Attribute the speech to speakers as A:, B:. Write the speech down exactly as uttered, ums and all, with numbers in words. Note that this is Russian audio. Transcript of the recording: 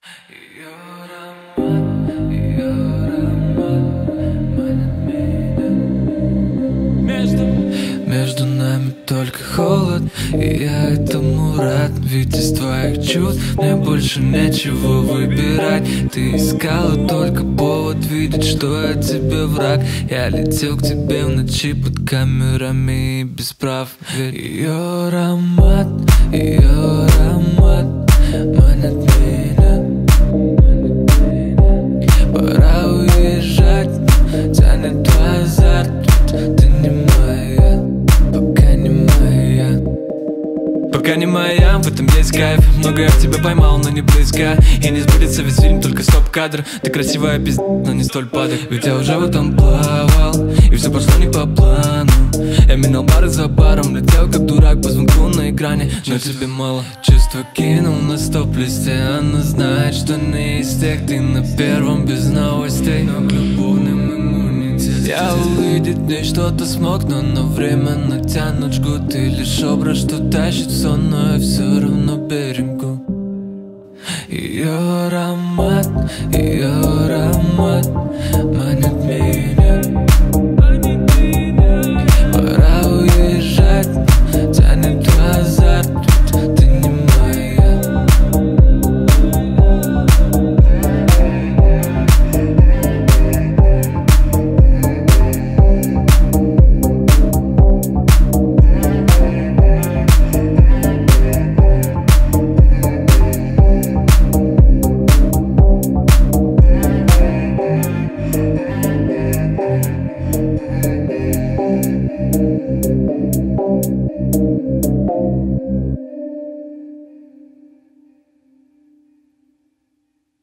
A: Ее аромат, ее аромат манит меня. Между, между нами только холод, и я этому рад. Ведь из твоих чувств мне больше нечего выбирать. Ты искала только повод видеть, что я тебе враг. Я летел к тебе в ночи под камерами и без прав. Ведь ее аромат, ее аромат манит меня. Пора уезжать, тянет в азарт. Ты не моя, пока не моя. Пока не моя, в этом есть кайф. Много я в тебя поймал, но не близко. И не сбудется весь фильм, только стоп-кадр. Ты красивая пизд***, но не столь падок. Ведь я уже в этом плавал, и все пошло не по плану. Я минал бары за баром, летел как дурак по звонку на экране. Но тебе мало, чувства кинул на стоп-листе. Она знает, что не из тех, ты на первом без новостей. Но к любовным иммунитетом я увидеть в ней что-то смог, но на время натянут жгут. И лишь образ, что тащит сон, но я все равно берегу. Ее аромат, ее аромат манит меня.